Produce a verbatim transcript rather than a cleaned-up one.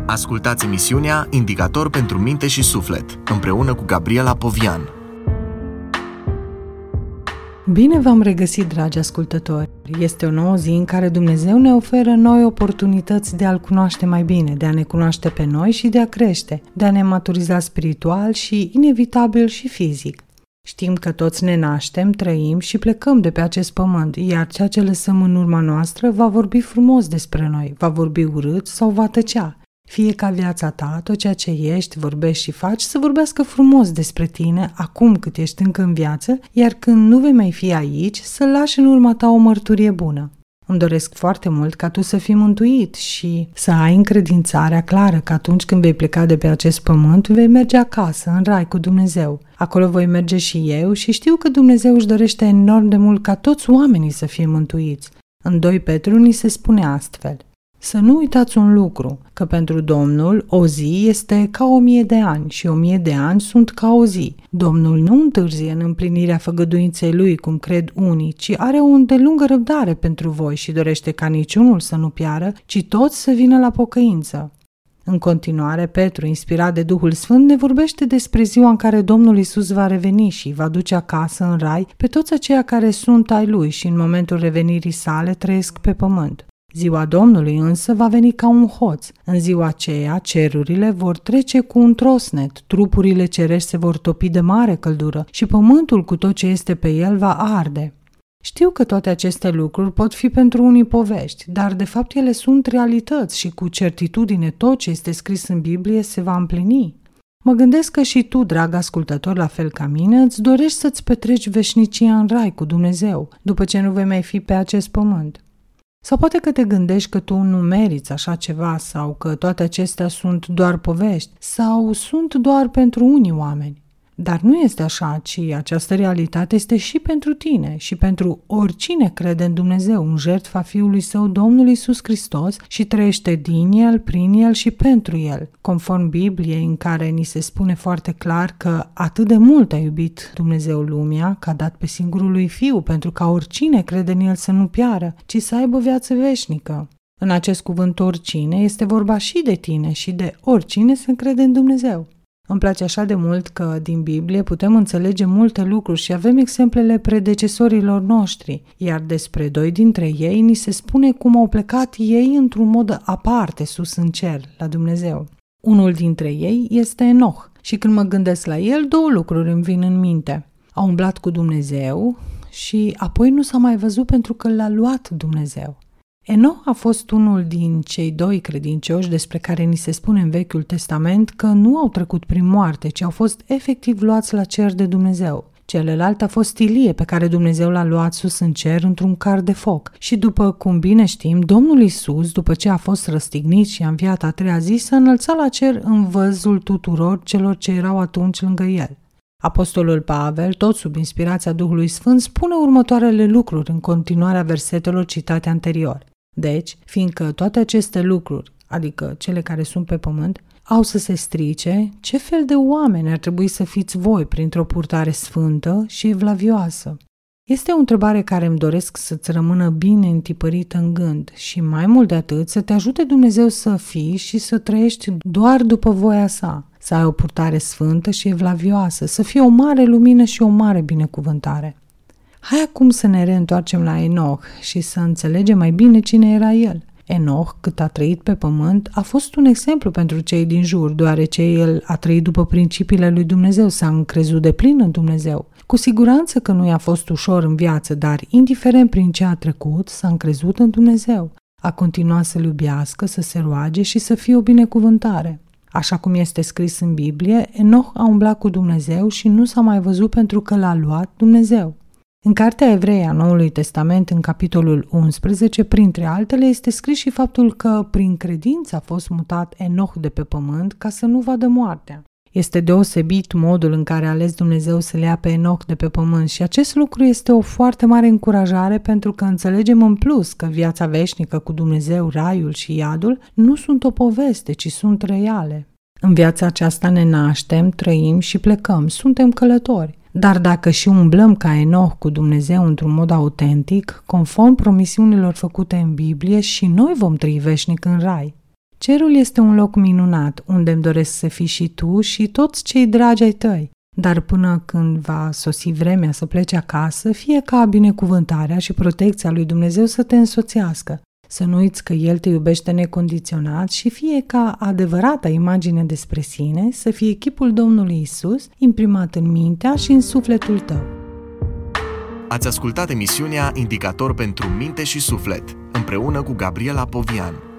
Ascultați emisiunea Indicator pentru minte și suflet, împreună cu Gabriela Povian. Bine v-am regăsit, dragi ascultători! Este o nouă zi în care Dumnezeu ne oferă noi oportunități de a-L cunoaște mai bine, de a ne cunoaște pe noi și de a crește, de a ne maturiza spiritual și, inevitabil, și fizic. Știm că toți ne naștem, trăim și plecăm de pe acest pământ, iar ceea ce lăsăm în urma noastră va vorbi frumos despre noi, va vorbi urât sau va tăcea. Fie ca viața ta, tot ceea ce ești, vorbești și faci, să vorbească frumos despre tine acum cât ești încă în viață, iar când nu vei mai fi aici, să lași în urma ta o mărturie bună. Îmi doresc foarte mult ca tu să fii mântuit și să ai încredințarea clară că atunci când vei pleca de pe acest pământ, vei merge acasă, în rai cu Dumnezeu. Acolo voi merge și eu și știu că Dumnezeu își dorește enorm de mult ca toți oamenii să fie mântuiți. În doi Petru ni se spune astfel: să nu uitați un lucru, că pentru Domnul o zi este ca o mie de ani și o mie de ani sunt ca o zi. Domnul nu întârzie în împlinirea făgăduinței Lui, cum cred unii, ci are o îndelungă răbdare pentru voi și dorește ca niciunul să nu piară, ci toți să vină la pocăință. În continuare, Petru, inspirat de Duhul Sfânt, ne vorbește despre ziua în care Domnul Iisus va reveni și va duce acasă în rai pe toți aceia care sunt ai Lui și în momentul revenirii sale trăiesc pe pământ. Ziua Domnului însă va veni ca un hoț. În ziua aceea, cerurile vor trece cu un trosnet, trupurile cerești se vor topi de mare căldură și pământul cu tot ce este pe el va arde. Știu că toate aceste lucruri pot fi pentru unii povești, dar de fapt ele sunt realități și cu certitudine tot ce este scris în Biblie se va împlini. Mă gândesc că și tu, drag ascultător, la fel ca mine, îți dorești să-ți petreci veșnicia în rai cu Dumnezeu, după ce nu vei mai fi pe acest pământ. Sau poate că te gândești că tu nu meriți așa ceva sau că toate acestea sunt doar povești sau sunt doar pentru unii oameni. Dar nu este așa, ci această realitate este și pentru tine și pentru oricine crede în Dumnezeu, în jertfa Fiului Său, Domnul Iisus Hristos, și trăiește din El, prin El și pentru El, conform Bibliei în care ni se spune foarte clar că atât de mult a iubit Dumnezeu lumea că a dat pe singurul Lui Fiu pentru ca oricine crede în El să nu piară, ci să aibă viață veșnică. În acest cuvânt oricine este vorba și de tine și de oricine se încrede în Dumnezeu. Îmi place așa de mult că din Biblie putem înțelege multe lucruri și avem exemplele predecesorilor noștri, iar despre doi dintre ei ni se spune cum au plecat ei într-un mod aparte sus în cer, la Dumnezeu. Unul dintre ei este Enoch și când mă gândesc la el, două lucruri îmi vin în minte. A umblat cu Dumnezeu și apoi nu s-a mai văzut pentru că l-a luat Dumnezeu. Enoch a fost unul din cei doi credincioși despre care ni se spune în Vechiul Testament că nu au trecut prin moarte, ci au fost efectiv luați la cer de Dumnezeu. Celălalt a fost Ilie, pe care Dumnezeu l-a luat sus în cer într-un car de foc. Și după cum bine știm, Domnul Iisus, după ce a fost răstignit și a înviat a treia zi, s-a înălțat la cer în văzul tuturor celor ce erau atunci lângă el. Apostolul Pavel, tot sub inspirația Duhului Sfânt, spune următoarele lucruri în continuarea versetelor citate anterior. Deci, fiindcă toate aceste lucruri, adică cele care sunt pe pământ, au să se strice, ce fel de oameni ar trebui să fiți voi printr-o purtare sfântă și evlavioasă? Este o întrebare care îmi doresc să-ți rămână bine întipărită în gând și mai mult de atât să te ajute Dumnezeu să fii și să trăiești doar după voia sa, să ai o purtare sfântă și evlavioasă, să fie o mare lumină și o mare binecuvântare. Hai acum să ne reîntoarcem la Enoch și să înțelegem mai bine cine era el. Enoch, cât a trăit pe pământ, a fost un exemplu pentru cei din jur, deoarece el a trăit după principiile lui Dumnezeu, s-a încrezut de plin în Dumnezeu. Cu siguranță că nu i-a fost ușor în viață, dar indiferent prin ce a trecut, s-a încrezut în Dumnezeu. A continuat să-L iubească, să se roage și să fie o binecuvântare. Așa cum este scris în Biblie, Enoch a umblat cu Dumnezeu și nu s-a mai văzut pentru că l-a luat Dumnezeu. În Cartea Evrei a Noului Testament, în capitolul unsprezece, printre altele, este scris și faptul că prin credință a fost mutat Enoch de pe pământ ca să nu vadă moartea. Este deosebit modul în care a ales Dumnezeu să le ia pe Enoch de pe pământ și acest lucru este o foarte mare încurajare pentru că înțelegem în plus că viața veșnică cu Dumnezeu, raiul și iadul nu sunt o poveste, ci sunt reale. În viața aceasta ne naștem, trăim și plecăm, suntem călători. Dar dacă și umblăm ca Enoch cu Dumnezeu într-un mod autentic, conform promisiunilor făcute în Biblie, și noi vom trăi veșnic în rai. Cerul este un loc minunat, unde îmi doresc să fii și tu și toți cei dragi ai tăi. Dar până când va sosi vremea să pleci acasă, fie ca binecuvântarea și protecția lui Dumnezeu să te însoțească. Să nu uiți că El te iubește necondiționat și fie ca adevărata imagine despre sine să fie chipul Domnului Isus imprimat în mintea și în sufletul tău. Ați ascultat emisiunea Indicator pentru minte și suflet, împreună cu Gabriela Povian.